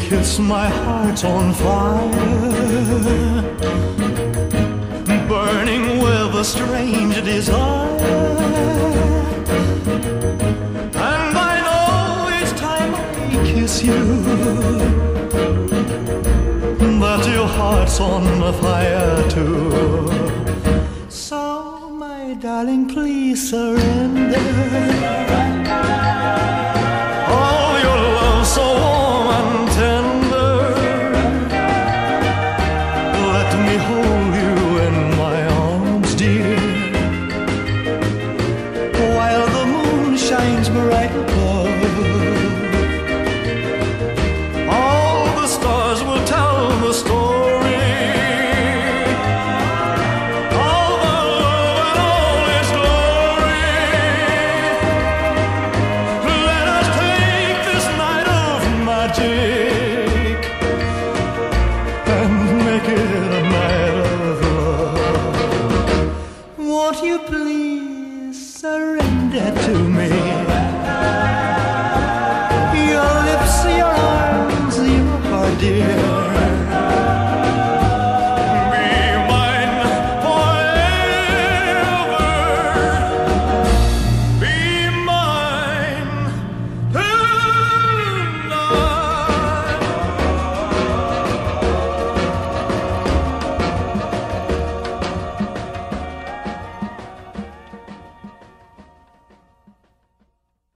kiss, my heart's on fire, burning with a strange desire. And I know each time I kiss you that your heart's on fire too. So my darling, please surrender. Oh, your love so warm and tender. Let me hold you